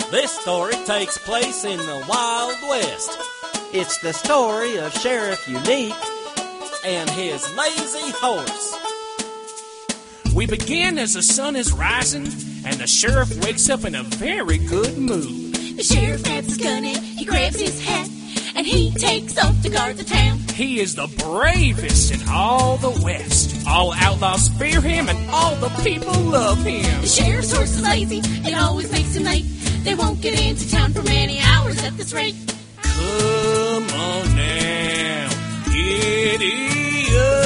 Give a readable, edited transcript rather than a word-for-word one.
This story takes place in the Wild West. It's the story of Sheriff Unique and his lazy horse. We begin as the sun is rising, and the sheriff wakes up in a very good mood. The sheriff grabs his gun and he grabs his hat, and he takes off to guard the town. He is the bravest in all the West. All outlaws fear him, and all the people love him. The sheriff's horse is lazy, it always makes him late. They won't get into town for many hours at this rate. Come on now, giddy up.